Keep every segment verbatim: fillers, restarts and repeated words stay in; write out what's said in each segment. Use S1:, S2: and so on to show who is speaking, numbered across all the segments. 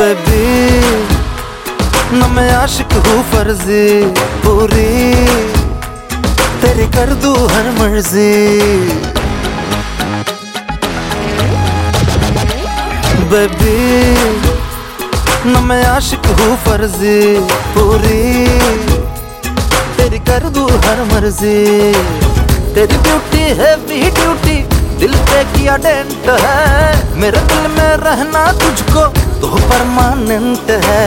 S1: Baby न मैं आशिक हूँ फर्जी, पूरी तेरी कर दूँ हर मर्जी। बेबी न मैं आशिक हूँ फर्जी, पूरी तेरी कर दूँ हर मर्जी। तेरी ब्यूटी है भी ड्यूटी, दिल पे किया डेंट है, मेरे दिल में रहना तुझको तो परमानेंट है।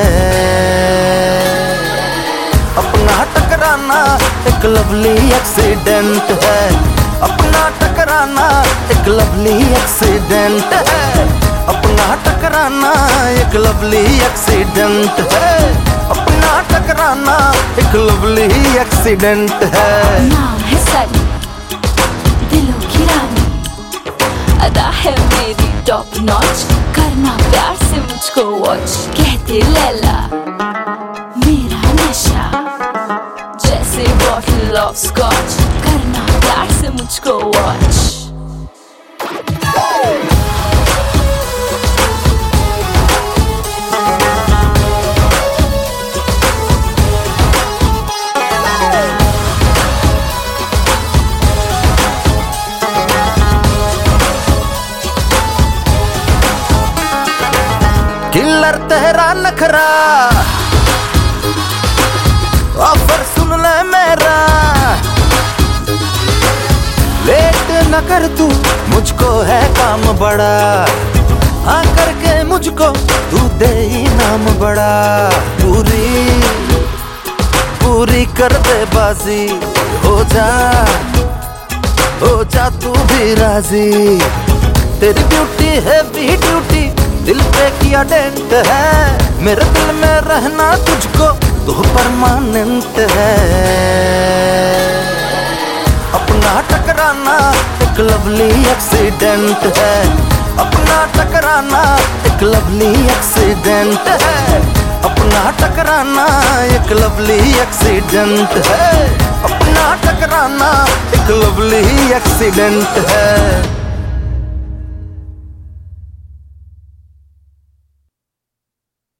S1: अपना टकराना एक लवली एक्सीडेंट है, अपना टकराना एक लवली एक्सीडेंट है, अपना टकराना एक लवली एक्सीडेंट है, अपना टकराना एक लवली एक्सीडेंट है।
S2: नाम है सनी, दिलों की रानी, अदा है मेरी टॉप नॉच, करना प्यार से मुझको वॉच। कहते लैला मेरा नशा जैसे बॉटल ऑफ स्कॉच, करना प्यार से मुझको वॉच।
S1: किलर तेरा नखरा, ऑफर सुन ले मेरा, लेट न कर तू मुझको है काम बड़ा, हाँ करके मुझको तू दे इनाम बड़ा। पूरी पूरी कर दे बाजी, हो जा हो जा तू भी राजी। तेरी ब्यूटी है भी ड्यूटी, दिल पे किया डेंट है, मेरे दिल में रहना तुझको तो परमानेंट है। अपना टकराना एक लवली एक्सीडेंट है, अपना टकराना एक लवली एक्सीडेंट है, अपना टकराना एक लवली एक्सीडेंट है, अपना टकराना एक लवली एक्सीडेंट है।